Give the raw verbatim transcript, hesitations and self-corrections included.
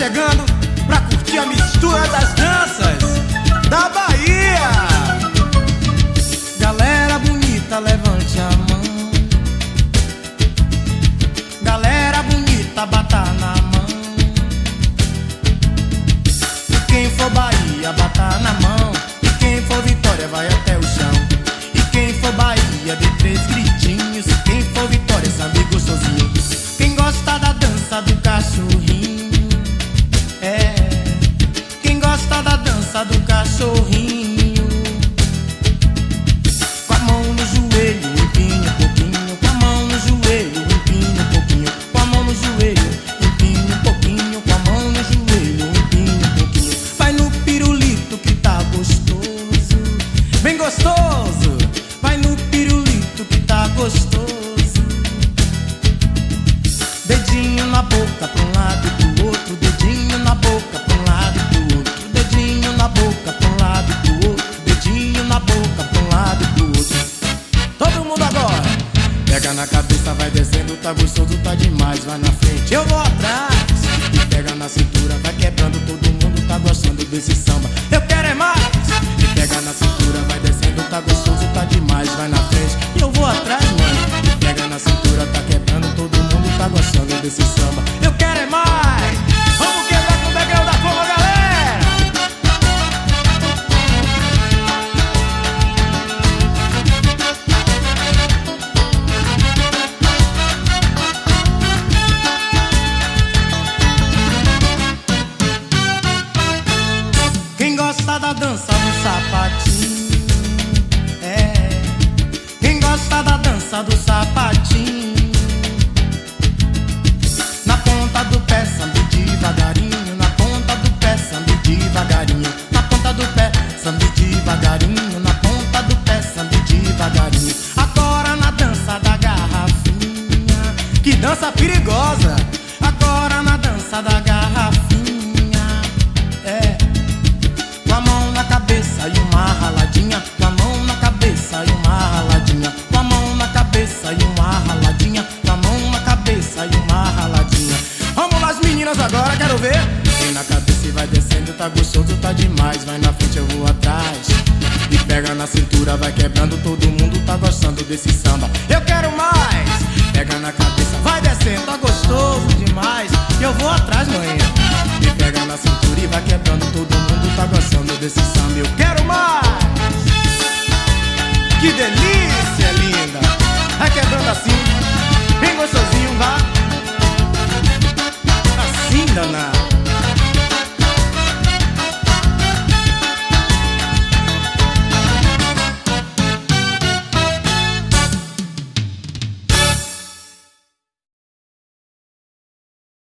chegando pra curtir a mistura das danças da Bahia. Galera bonita, levante a mão. Galera bonita, bata na mão. E quem for Bahia, bata na mão. E quem for Vitória, vai até o chão. E quem for Bahia, dê três gritinhos. E quem for Vitória, sabe gostosinho. Quem gosta da dança do cachorrinho, é. Quem gosta da dança do cachorrinho, com a mão no joelho, empinha um pouquinho. Com a mão no joelho, empinha um pouquinho. Com a mão no joelho, empinha um pouquinho. Com a mão no joelho, empinha um pouquinho. Vai no pirulito que tá gostoso, bem gostoso. Vai no pirulito que tá gostoso. Dedinho na boca pra um lado e pro outro. Dedinho na boca pra um lado e pro outro. Dedinho na boca pra um lado e pro outro. Dedinho na boca pra um lado e pro outro. Todo mundo agora. Pega na cabeça, vai descendo, tá gostoso, tá demais. Vai na frente, eu vou atrás. E pega na cintura, vai quebrando, todo mundo tá gostando desse samba. Eu quero é mais. E pega na cintura, vai descendo, tá gostoso, tá demais. Vai na frente, e eu vou atrás, mano. E pega na cintura, tá quebrando, todo mundo tá gostando desse samba. Eu quero é mais. Vamos quebrar com o degrau da forma, galera. Quem gosta da dança do sapatinho, é. Quem gosta da dança do sapatinho, na ponta do pé, sambe devagarinho. Na ponta do pé, sambe devagarinho. Na ponta do pé, sambe devagarinho. Na ponta do pé, sambe devagarinho. Agora na dança da garrafinha, que dança perigosa. Agora na dança da garrafinha, é. Com a mão na cabeça e uma raladinha. Com a mão na cabeça e uma raladinha. Com a mão na cabeça e uma raladinha. Com a mão na cabeça e uma raladinha. Vamos lá, as meninas, agora quero ver. Vem na cabeça e vai descendo, tá gostoso, tá demais. Vai na frente, eu vou atrás. E pega na cintura, vai quebrando, todo mundo tá gostando desse samba. Eu quero mais. Pega na cabeça, vai descendo, tá gostoso demais. E eu vou atrás, manhã. E pega na cintura e vai quebrando, todo mundo tá gostando desse samba. Eu quero mais. Que delícia, linda. Vai quebrando assim, bem gostosinho.